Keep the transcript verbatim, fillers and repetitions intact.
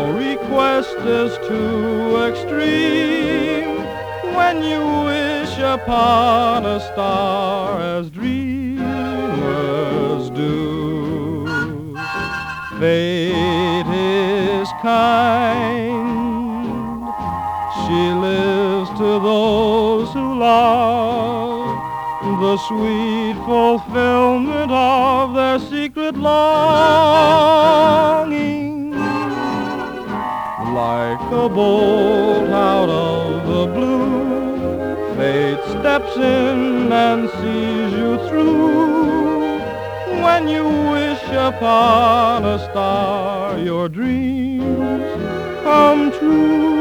request is too extreme when you wish upon a star as dreamers do. Fate is kind. She lives to those who love the sweet fulfillment of their secret longing. Like a bolt out of the blue, fate steps in and sees you through. When you wish upon a star, your dreams come true.